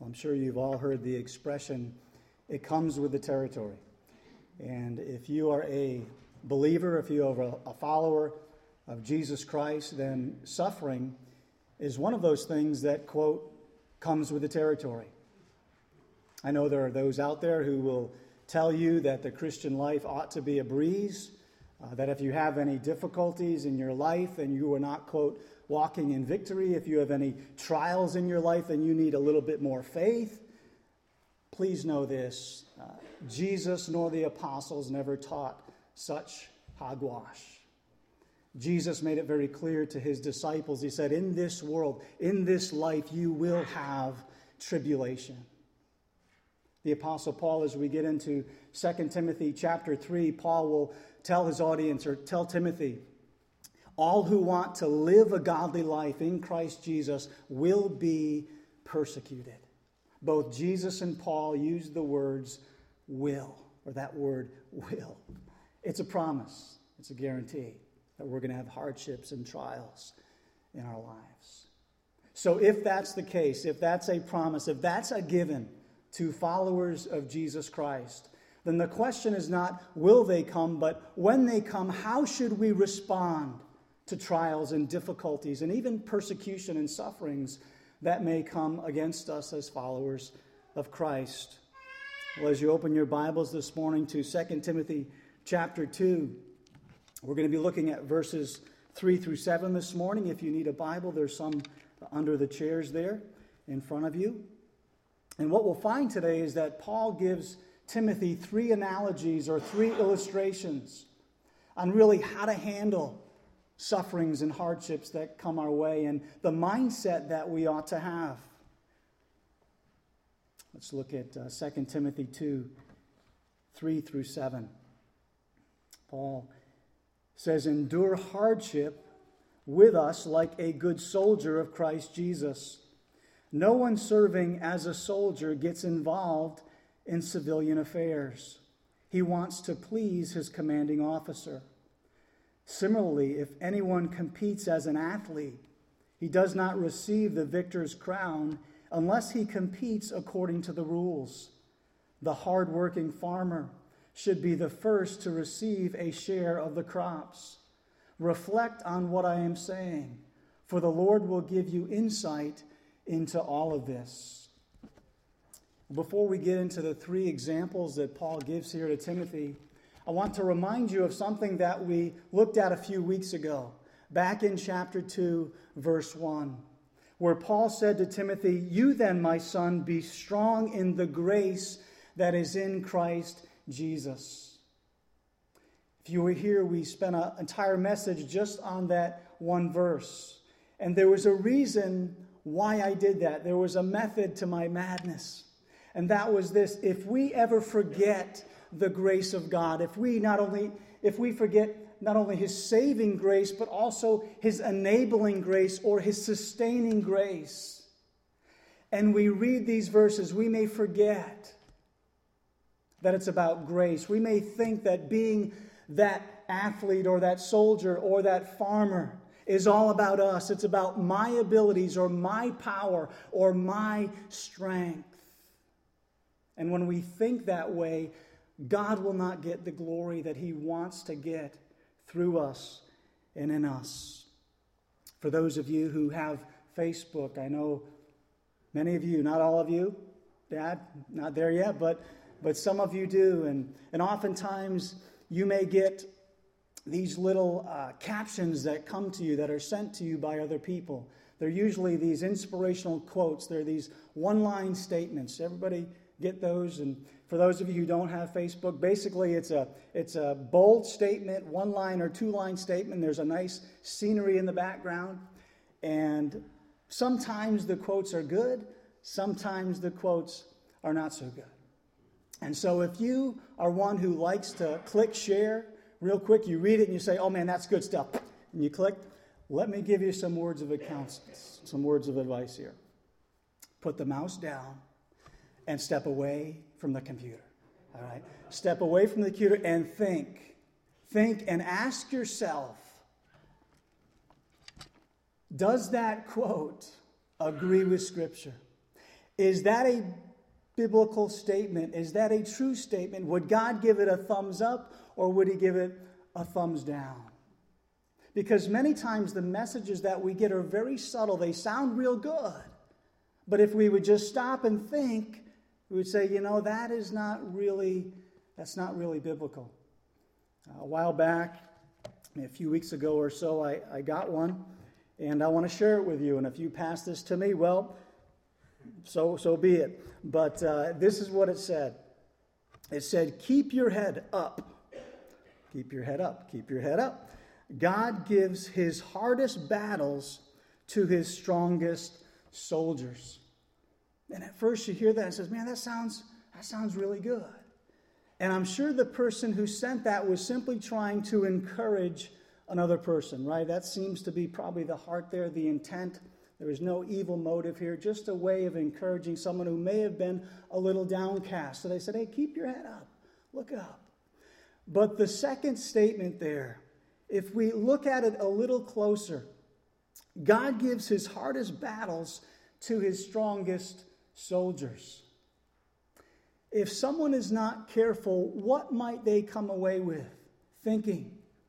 I'm sure you've all heard the expression, it comes with the territory. And if you are a believer, if you are a follower of Jesus Christ, then suffering is one of those things that, quote, comes with the territory. I know there are those out there who will tell you that the Christian life ought to be a breeze, that if you have any difficulties in your life and you are not, quote, walking in victory, if you have any trials in your life and you need a little bit more faith, please know this, Jesus nor the apostles never taught such hogwash. Jesus made it very clear to his disciples. He said, in this world, in this life, you will have tribulation. The Apostle Paul, as we get into 2 Timothy chapter 3, Paul will tell his audience, or tell Timothy, all who want to live a godly life in Christ Jesus will be persecuted. Both Jesus and Paul used the words will, or that word will. It's a promise. It's a guarantee that we're going to have hardships and trials in our lives. So if that's the case, if that's a promise, if that's a given to followers of Jesus Christ, then the question is not will they come, but when they come, how should we respond to trials and difficulties and even persecution and sufferings that may come against us as followers of Christ? Well, as you open your Bibles this morning to 2 Timothy chapter 2, we're going to be looking at verses 3 through 7 this morning. If you need a Bible, there's some under the chairs there in front of you. And what we'll find today is that Paul gives Timothy three analogies or three illustrations on really how to handle sufferings and hardships that come our way and the mindset that we ought to have. Let's look at 2 Timothy 2, 3 through 7. Paul says, endure hardship with us like a good soldier of Christ Jesus. No one serving as a soldier gets involved in civilian affairs. He wants to please his commanding officer. Similarly, if anyone competes as an athlete, he does not receive the victor's crown unless he competes according to the rules. The hard-working farmer should be the first to receive a share of the crops. Reflect on what I am saying, for the Lord will give you insight into all of this. Before we get into the three examples that Paul gives here to Timothy, I want to remind you of something that we looked at a few weeks ago, back in chapter 2, verse 1, where Paul said to Timothy, you then, my son, be strong in the grace that is in Christ Jesus. If you were here, we spent an entire message just on that one verse. And there was a reason why I did that. There was a method to my madness. And that was this: if we ever forget the grace of God, if we forget not only his saving grace, but also his enabling grace or his sustaining grace, and we read these verses, we may forget that it's about grace. We may think that being that athlete or that soldier or that farmer is all about us. It's about my abilities or my power or my strength. And when we think that way, God will not get the glory that he wants to get through us and in us. For those of you who have Facebook, I know many of you, not all of you, Dad, not there yet, but some of you do. And oftentimes you may get these little captions that come to you, that are sent to you by other people. They're usually these inspirational quotes. They're these one-line statements. Everybody get those? And for those of you who don't have Facebook, basically it's a bold statement, one-line or two-line statement. There's a nice scenery in the background. And sometimes the quotes are good. Sometimes the quotes are not so good. And so if you are one who likes to click share real quick, you read it and you say, oh man, that's good stuff. And you click, let me give you some words of advice here. Put the mouse down and step away from the computer. All right? Step away from the computer and think. Think and ask yourself, does that quote agree with Scripture? Is that a biblical statement? Is that a true statement? Would God give it a thumbs up or would he give it a thumbs down? Because many times the messages that we get are very subtle. They sound real good. But if we would just stop and think, we would say, that's not really biblical. A while back, a few weeks ago or so, I got one, and I want to share it with you. And if you pass this to me, well, so be it. But this is what it said. It said, keep your head up. Keep your head up. Keep your head up. God gives his hardest battles to his strongest soldiers. And at first you hear that and says, man, that sounds really good. And I'm sure the person who sent that was simply trying to encourage another person, right? That seems to be probably the heart there, the intent. There is no evil motive here, just a way of encouraging someone who may have been a little downcast. So they said, hey, keep your head up, look up. But the second statement there, if we look at it a little closer, God gives his hardest battles to his strongest soldiers. If someone is not careful, what might they come away with? Thinking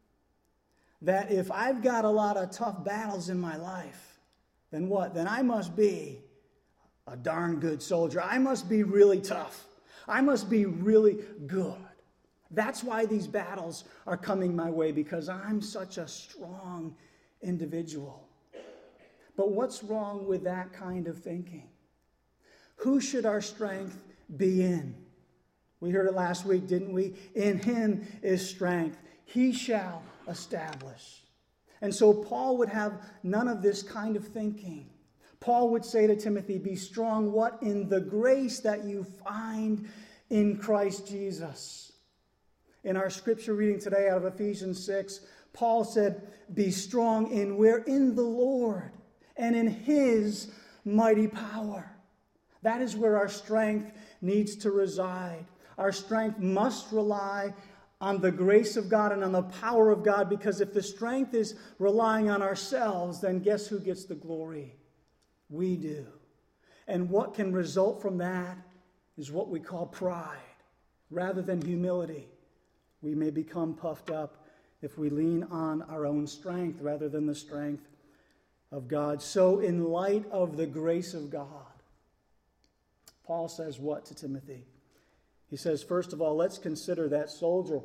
that if I've got a lot of tough battles in my life, then what? Then I must be a darn good soldier. I must be really tough. I must be really good. That's why these battles are coming my way, because I'm such a strong individual. But what's wrong with that kind of thinking? Who should our strength be in? We heard it last week, didn't we? In him is strength. He shall establish. And so Paul would have none of this kind of thinking. Paul would say to Timothy, be strong, what? In the grace that you find in Christ Jesus. In our scripture reading today out of Ephesians 6, Paul said, be strong in where? In the Lord and in his mighty power. That is where our strength needs to reside. Our strength must rely on the grace of God and on the power of God, because if the strength is relying on ourselves, then guess who gets the glory? We do. And what can result from that is what we call pride, rather than humility. We may become puffed up if we lean on our own strength rather than the strength of God. So in light of the grace of God, Paul says what to Timothy? He says, first of all, let's consider that soldier.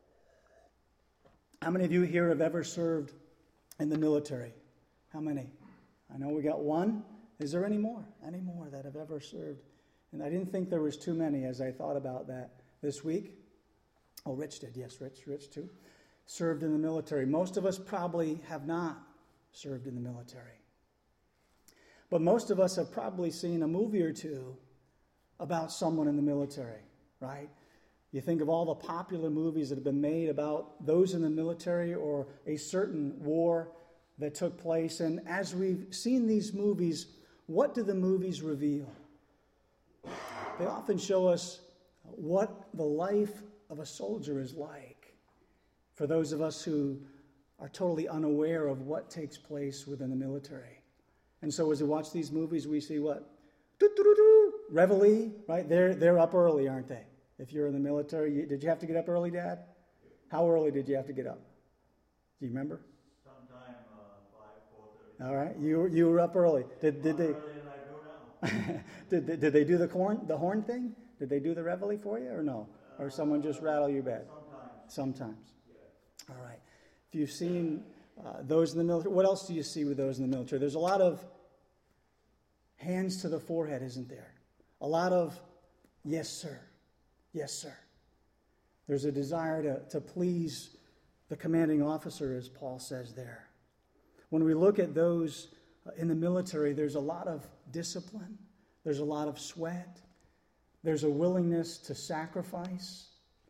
How many of you here have ever served in the military? How many? I know we got one. Is there any more? Any more that have ever served? And I didn't think there was too many as I thought about that this week. Oh, Rich did. Yes, Rich too. Served in the military. Most of us probably have not served in the military. But most of us have probably seen a movie or two about someone in the military, right? You think of all the popular movies that have been made about those in the military or a certain war that took place. And as we've seen these movies, what do the movies reveal? They often show us what the life of a soldier is like. For those of us who are totally unaware of what takes place within the military. And so as we watch these movies, we see what? Reveille, right? They're up early, aren't they? If you're in the military, did you have to get up early, Dad? How early did you have to get up? Do you remember? Sometime 5, 4:30. All right, you were up early. Did they? Earlier than I do now. did they do the horn thing? Did they do the reveille for you, or no? Or someone just rattle your bed? Sometimes. Yeah. All right. If you've seen those in the military, what else do you see with those in the military? There's a lot of hands to the forehead, isn't there? A lot of, yes, sir. Yes, sir. There's a desire to please the commanding officer, as Paul says there. When we look at those in the military, there's a lot of discipline. There's a lot of sweat. There's a willingness to sacrifice.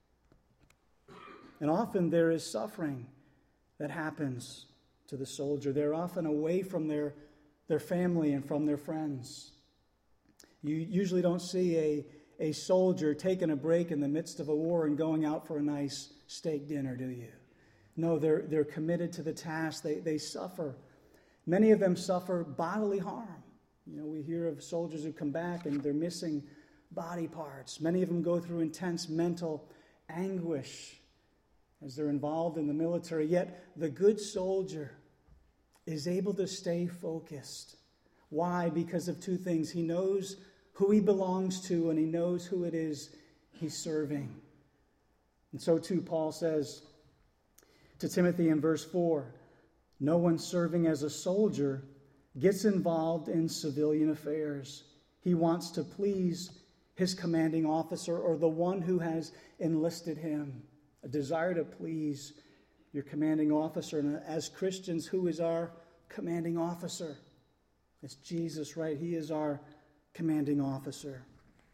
And often there is suffering that happens to the soldier. They're often away from their family and from their friends. You usually don't see a soldier taking a break in the midst of a war and going out for a nice steak dinner, do you? No, they're committed to the task. They suffer. Many of them suffer bodily harm. We hear of soldiers who come back and they're missing body parts. Many of them go through intense mental anguish as they're involved in the military. Yet the good soldier is able to stay focused. Why? Because of two things. He knows who he belongs to, and he knows who it is he's serving. And so too, Paul says to Timothy in verse 4, no one serving as a soldier gets involved in civilian affairs. He wants to please his commanding officer or the one who has enlisted him. A desire to please your commanding officer. And as Christians, who is our commanding officer? It's Jesus, right? He is our commanding officer.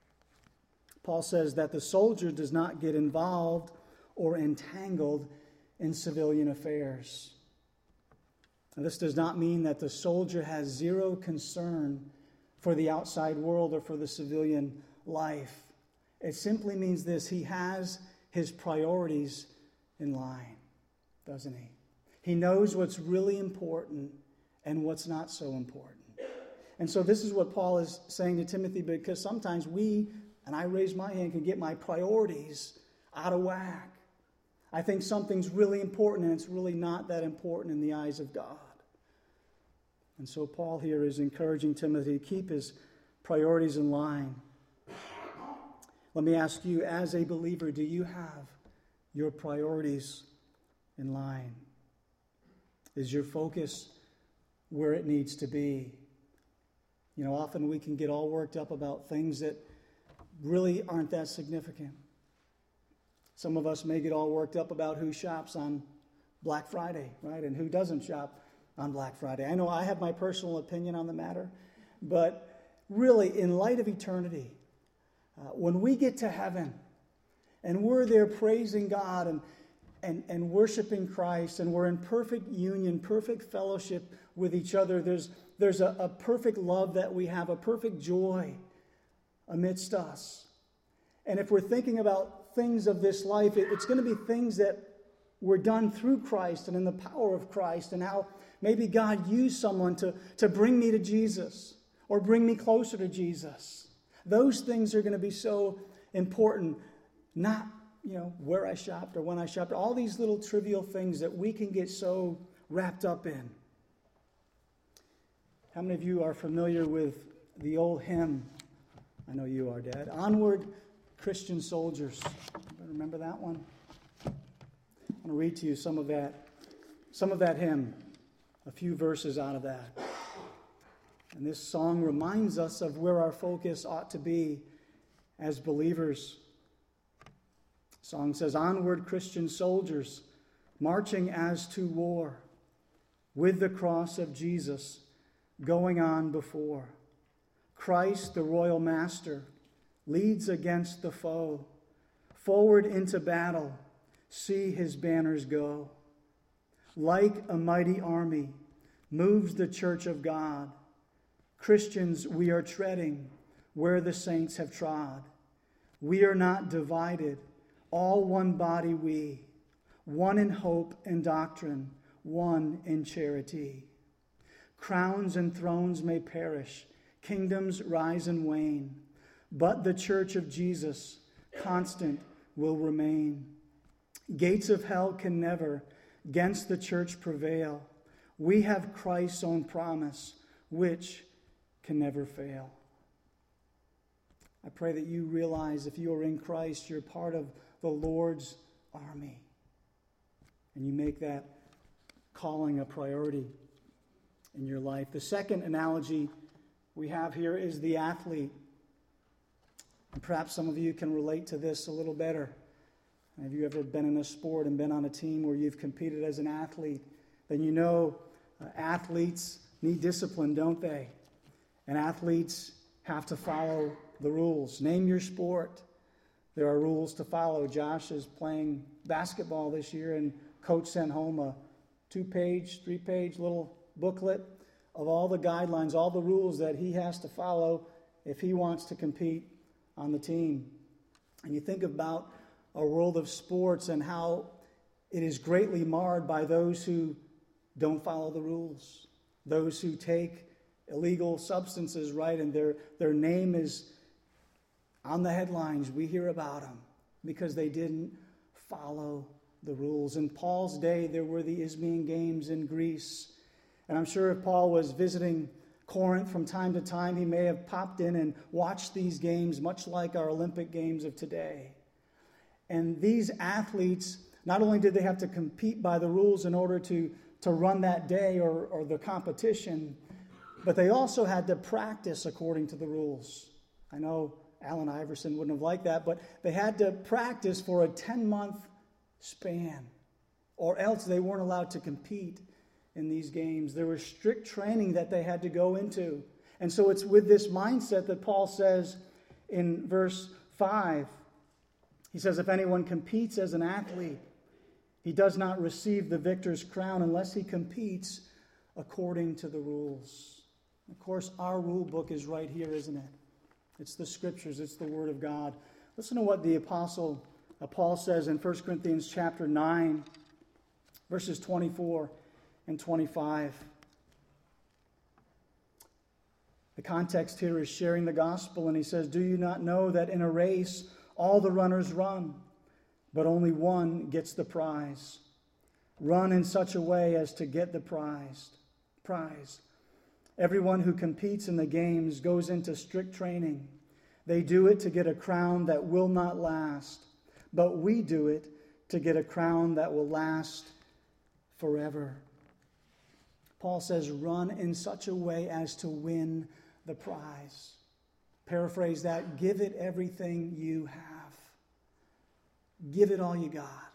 Paul says that the soldier does not get involved or entangled in civilian affairs. Now, this does not mean that the soldier has zero concern for the outside world or for the civilian life. It simply means this: he has his priorities in line, doesn't he? He knows what's really important and what's not so important. And so this is what Paul is saying to Timothy, because sometimes we, and I raise my hand, can get my priorities out of whack. I think something's really important and it's really not that important in the eyes of God. And so Paul here is encouraging Timothy to keep his priorities in line. Let me ask you, as a believer, do you have your priorities in line? Is your focus where it needs to be? Often we can get all worked up about things that really aren't that significant. Some of us may get all worked up about who shops on Black Friday, right? And who doesn't shop on Black Friday. I know I have my personal opinion on the matter, but really, in light of eternity, when we get to heaven and we're there praising God and worshiping Christ, and we're in perfect union, perfect fellowship with each other, there's a perfect love that we have, a perfect joy amidst us. And if we're thinking about things of this life, it's going to be things that were done through Christ and in the power of Christ, and how maybe God used someone to bring me to Jesus or bring me closer to Jesus. Those things are going to be so important, not where I shopped or when I shopped, all these little trivial things that we can get so wrapped up in. How many of you are familiar with the old hymn? I know you are, Dad. Onward, Christian Soldiers. Remember that one? I want to read to you some of that hymn, a few verses out of that. And this song reminds us of where our focus ought to be as believers. The song says, onward, Christian soldiers, marching as to war, with the cross of Jesus going on before. Christ, the royal master, leads against the foe. Forward into battle, see his banners go. Like a mighty army, moves the church of God. Christians, we are treading where the saints have trod. We are not divided, all one body we, one in hope and doctrine, one in charity. Crowns and thrones may perish, kingdoms rise and wane, but the church of Jesus, constant, will remain. Gates of hell can never 'gainst the church prevail. We have Christ's own promise, which can never fail. I pray that you realize if you are in Christ, you're part of the Lord's army. And you make that calling a priority in your life. The second analogy we have here is the athlete. And perhaps some of you can relate to this a little better. Have you ever been in a sport and been on a team where you've competed as an athlete? Then you know athletes need discipline, don't they? And athletes have to follow the rules. Name your sport. There are rules to follow. Josh is playing basketball this year, and coach sent home a 2-page, 3-page little booklet of all the guidelines, all the rules that he has to follow if he wants to compete on the team. And you think about a world of sports and how it is greatly marred by those who don't follow the rules, those who take illegal substances, right? And their name is on the headlines. We hear about them because they didn't follow the rules. In Paul's day, there were the Isthmian Games in Greece. And I'm sure if Paul was visiting Corinth from time to time, he may have popped in and watched these games, much like our Olympic Games of today. And these athletes, not only did they have to compete by the rules in order to run that day or the competition, but they also had to practice according to the rules. I know Allen Iverson wouldn't have liked that, but they had to practice for a 10-month span, or else they weren't allowed to compete in these games. There was strict training that they had to go into. And so it's with this mindset that Paul says in verse 5, he says, if anyone competes as an athlete, he does not receive the victor's crown unless he competes according to the rules. Of course, our rule book is right here, isn't it? It's the Scriptures. It's the Word of God. Listen to what the Apostle Paul says in 1 Corinthians chapter 9, verses 24 and 25. The context here is sharing the gospel, and he says, do you not know that in a race all the runners run, but only one gets the prize? Run in such a way as to get the prize. Everyone who competes in the games goes into strict training. They do it to get a crown that will not last, but we do it to get a crown that will last forever. Paul says, run in such a way as to win the prize. Paraphrase that, give it everything you have. Give it all you got.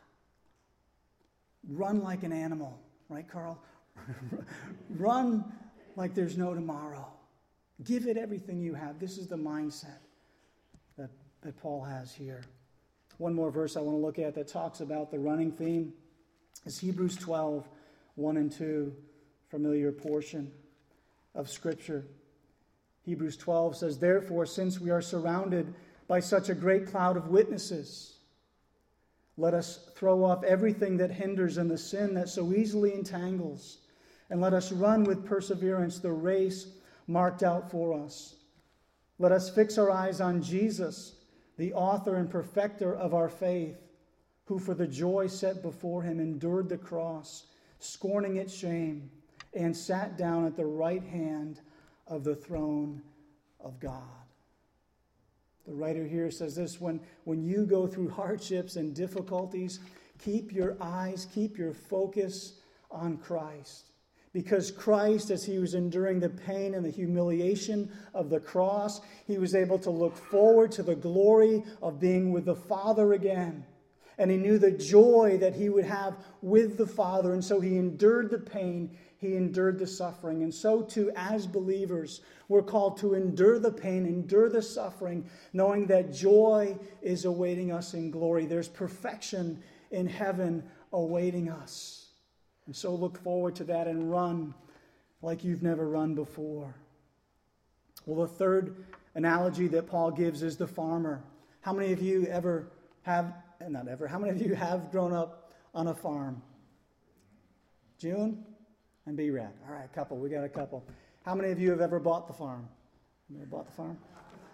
Run like an animal, right, Carl? Run like there's no tomorrow. Give it everything you have. This is the mindset that Paul has here. One more verse I want to look at that talks about the running theme is Hebrews 12, 1 and 2, familiar portion of Scripture. Hebrews 12 says, therefore, since we are surrounded by such a great cloud of witnesses, let us throw off everything that hinders and the sin that so easily entangles, and let us run with perseverance the race marked out for us. Let us fix our eyes on Jesus, the author and perfecter of our faith, who for the joy set before him endured the cross, scorning its shame, and sat down at the right hand of the throne of God. The writer here says this, when you go through hardships and difficulties, keep your eyes, keep your focus on Christ. Because Christ, as he was enduring the pain and the humiliation of the cross, he was able to look forward to the glory of being with the Father again. And he knew the joy that he would have with the Father. And so he endured the pain, he endured the suffering. And so too, as believers, we're called to endure the pain, endure the suffering, knowing that joy is awaiting us in glory. There's perfection in heaven awaiting us. And so look forward to that and run like you've never run before. Well, the third analogy that Paul gives is the farmer. How many of you how many of you have grown up on a farm? June and B-Rad. All right, couple. We got a couple. How many of you have ever bought the farm? Ever bought the farm?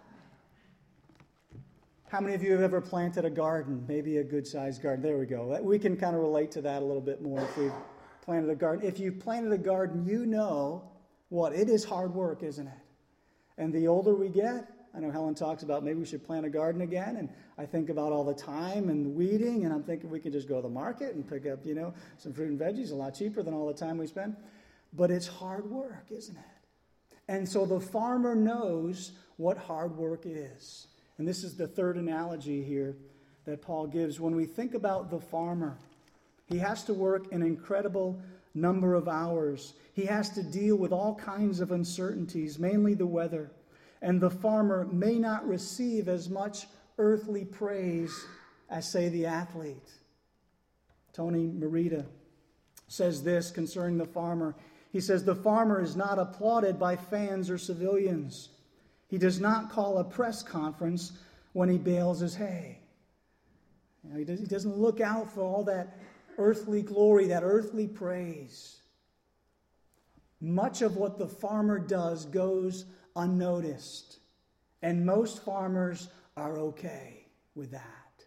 How many of you have ever planted a garden? Maybe a good-sized garden. There we go. We can kind of relate to that a little bit more if we've planted a garden. If you've planted a garden, you know what? It is hard work, isn't it? And the older we get, I know Helen talks about maybe we should plant a garden again, and I think about all the time and weeding, and I'm thinking we could just go to the market and pick up, some fruit and veggies, a lot cheaper than all the time we spend. But it's hard work, isn't it? And so the farmer knows what hard work is. And this is the third analogy here that Paul gives. When we think about the farmer, he has to work an incredible number of hours. He has to deal with all kinds of uncertainties, mainly the weather. And the farmer may not receive as much earthly praise as, say, the athlete. Tony Merida says this concerning the farmer. He says, the farmer is not applauded by fans or civilians. He does not call a press conference when he bales his hay. He doesn't look out for all that earthly glory, that earthly praise. Much of what the farmer does goes unnoticed. And most farmers are okay with that.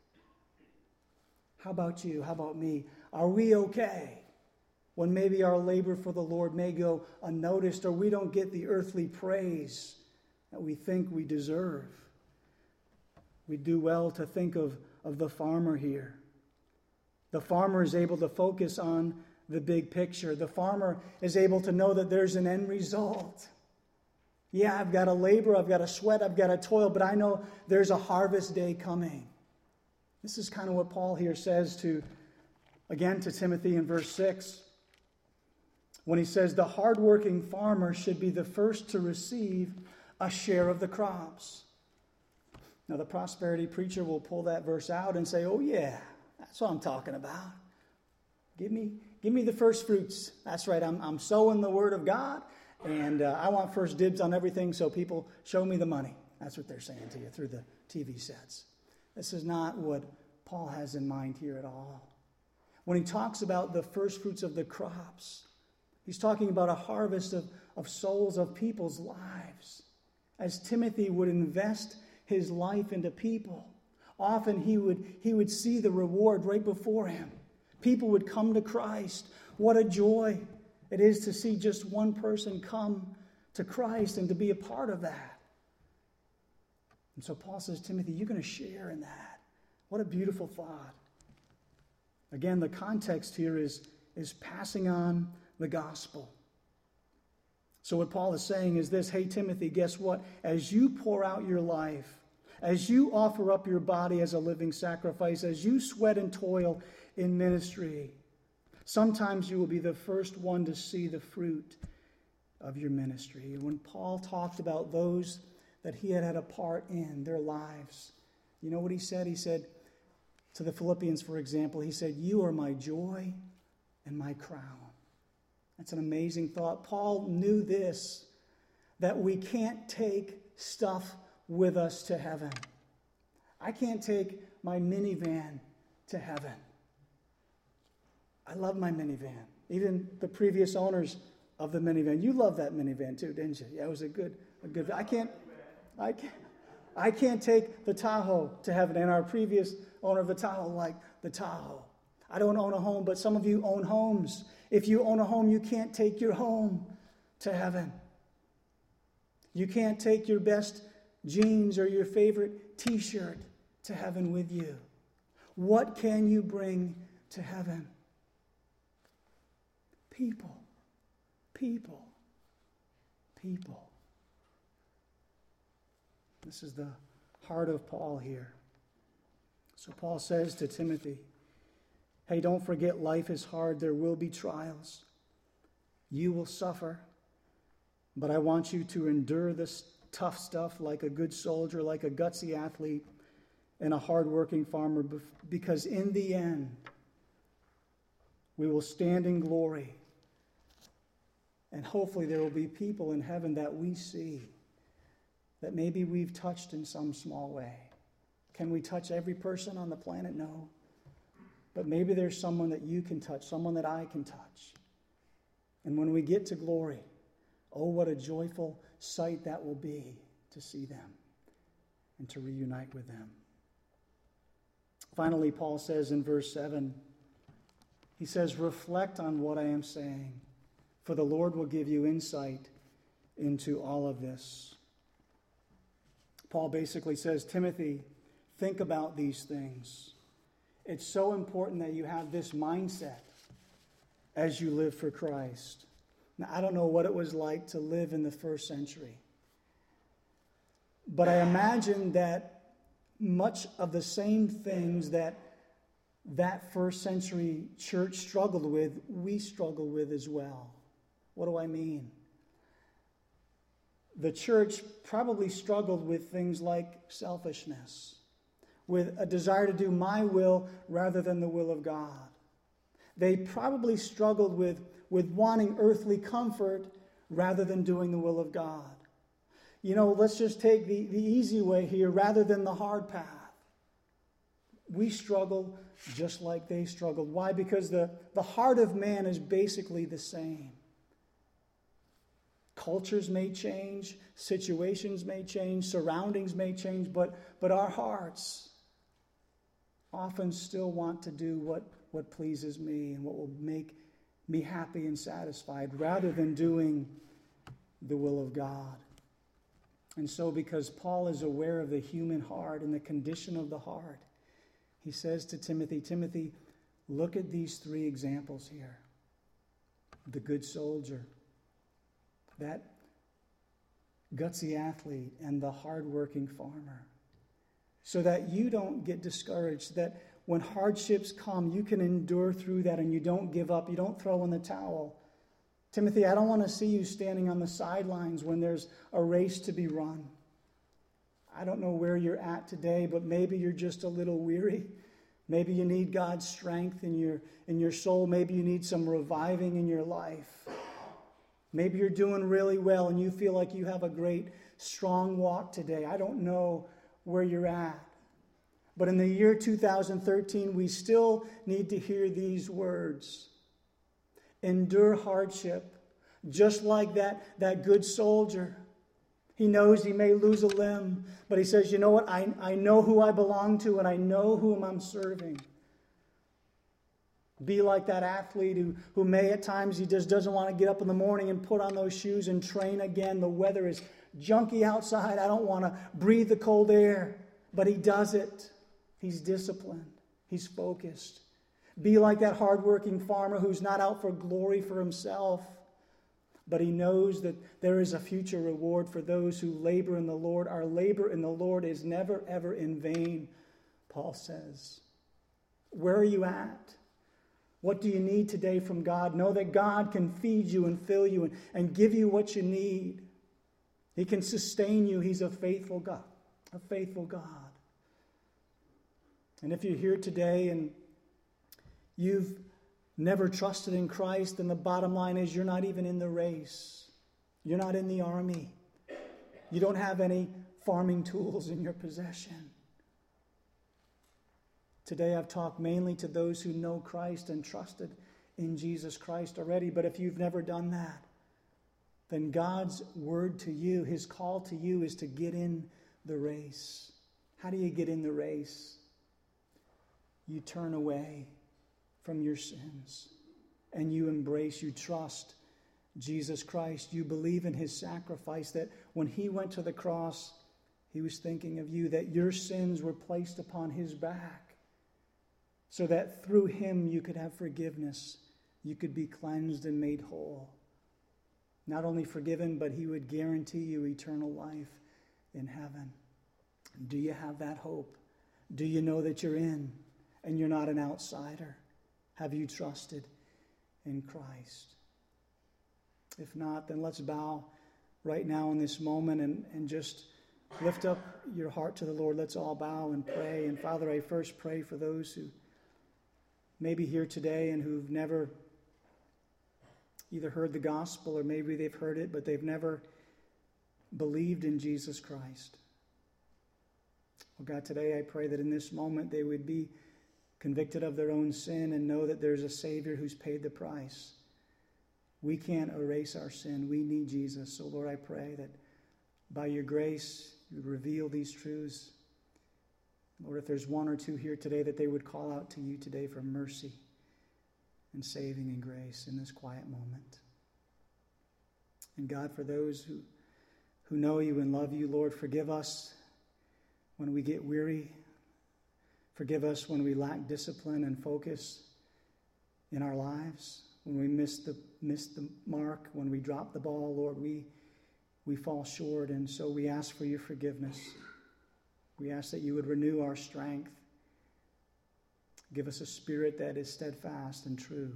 How about you? How about me? Are we okay when maybe our labor for the Lord may go unnoticed, or we don't get the earthly praise that we think we deserve? We do well to think of the farmer here. The farmer is able to focus on the big picture. The farmer is able to know that there's an end result. Yeah, I've got to labor, I've got to sweat, I've got to toil, but I know there's a harvest day coming. This is kind of what Paul here says to Timothy in verse 6. When he says the hardworking farmer should be the first to receive a share of the crops. Now the prosperity preacher will pull that verse out and say, oh yeah, that's what I'm talking about. Give me the first fruits. That's right, I'm sowing the word of God, and I want first dibs on everything, so people show me the money. That's what they're saying to you through the TV sets. This is not what Paul has in mind here at all. When he talks about the first fruits of the crops, he's talking about a harvest of souls, of people's lives. As Timothy would invest his life into people, often he would see the reward right before him. People would come to Christ. What a joy it is to see just one person come to Christ and to be a part of that. And so Paul says, Timothy, you're going to share in that. What a beautiful thought. Again, the context here is passing on the gospel. So what Paul is saying is this: hey, Timothy, guess what? As you pour out your life, as you offer up your body as a living sacrifice, as you sweat and toil in ministry, sometimes you will be the first one to see the fruit of your ministry. And when Paul talked about those that he had a part in their lives, you know what he said? He said to the Philippians, for example, he said, you are my joy and my crown. That's an amazing thought. Paul knew this, that we can't take stuff with us to heaven. I can't take my minivan to heaven. I love my minivan. Even the previous owners of the minivan. You loved that minivan too, didn't you? Yeah, it was a good. I can't take the Tahoe to heaven. And our previous owner of the Tahoe liked the Tahoe. I don't own a home, but some of you own homes. If you own a home, you can't take your home to heaven. You can't take your best jeans or your favorite t-shirt to heaven with you. What can you bring to heaven? People. People. People. This is the heart of Paul here. So Paul says to Timothy, hey, don't forget life is hard. There will be trials. You will suffer. But I want you to endure this tough stuff like a good soldier, like a gutsy athlete, and a hardworking farmer, because in the end, we will stand in glory. And hopefully there will be people in heaven that we see that maybe we've touched in some small way. Can we touch every person on the planet? No. But maybe there's someone that you can touch, someone that I can touch. And when we get to glory, oh, what a joyful sight that will be to see them and to reunite with them. Finally, Paul says in verse 7, he says, reflect on what I am saying, for the Lord will give you insight into all of this. Paul basically says, Timothy, think about these things. It's so important that you have this mindset as you live for Christ. Now, I don't know what it was like to live in the first century, but I imagine that much of the same things that first century church struggled with, we struggle with as well. What do I mean? The church probably struggled with things like selfishness, with a desire to do my will rather than the will of God. They probably struggled with wanting earthly comfort rather than doing the will of God. You know, let's just take the easy way here rather than the hard path. We struggle just like they struggled. Why? Because the heart of man is basically the same. Cultures may change, situations may change, surroundings may change, but our hearts often still want to do what pleases me and what will make me happy and satisfied rather than doing the will of God. And so because Paul is aware of the human heart and the condition of the heart, he says to Timothy, Timothy, look at these three examples here. The good soldier, that gutsy athlete, and the hardworking farmer. So that you don't get discouraged, that when hardships come, you can endure through that and you don't give up, you don't throw in the towel. Timothy, I don't want to see you standing on the sidelines when there's a race to be run. I don't know where you're at today, but maybe you're just a little weary. Maybe you need God's strength in your soul. Maybe you need some reviving in your life. Maybe you're doing really well and you feel like you have a great, strong walk today. I don't know where you're at. But in the year 2013, we still need to hear these words. Endure hardship, just like that good soldier. He knows he may lose a limb, but he says, you know what? I know who I belong to and I know whom I'm serving. Be like that athlete who may at times he just doesn't want to get up in the morning and put on those shoes and train again. The weather is junky outside. I don't want to breathe the cold air. But he does it. He's disciplined. He's focused. Be like that hardworking farmer who's not out for glory for himself, but he knows that there is a future reward for those who labor in the Lord. Our labor in the Lord is never, ever in vain, Paul says. Where are you at? What do you need today from God? Know that God can feed you and fill you and give you what you need. He can sustain you. He's a faithful God. A faithful God. And if you're here today and you've never trusted in Christ, then the bottom line is you're not even in the race. You're not in the army. You don't have any farming tools in your possession. Today I've talked mainly to those who know Christ and trusted in Jesus Christ already. But if you've never done that, then God's word to you, his call to you is to get in the race. How do you get in the race? You turn away from your sins and you embrace, you trust Jesus Christ. You believe in his sacrifice, that when he went to the cross, he was thinking of you, that your sins were placed upon his back so that through him you could have forgiveness. You could be cleansed and made whole. Not only forgiven, but he would guarantee you eternal life in heaven. Do you have that hope? Do you know that you're in and you're not an outsider? Have you trusted in Christ? If not, then let's bow right now in this moment and just lift up your heart to the Lord. Let's all bow and pray. And Father, I first pray for those who may be here today and who've never either heard the gospel or maybe they've heard it, but they've never believed in Jesus Christ. Oh God, today I pray that in this moment they would be convicted of their own sin and know that there's a Savior who's paid the price. We can't erase our sin. We need Jesus. So Lord, I pray that by your grace, you would reveal these truths. Lord, if there's one or two here today, that they would call out to you today for mercy and saving and grace in this quiet moment. And God, for those who know you and love you, Lord, forgive us when we get weary. Forgive us when we lack discipline and focus in our lives. When we miss the mark, when we drop the ball, Lord, we fall short. And so we ask for your forgiveness. We ask that you would renew our strength. Give us a spirit that is steadfast and true.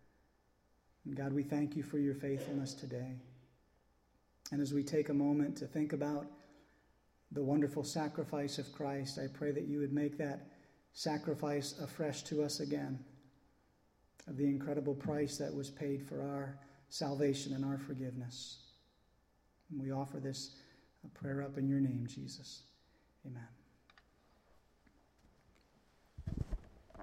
And God, we thank you for your faithfulness today. And as we take a moment to think about the wonderful sacrifice of Christ, I pray that you would make that sacrifice afresh to us again, of the incredible price that was paid for our salvation and our forgiveness. And we offer this prayer up in your name, Jesus. Amen.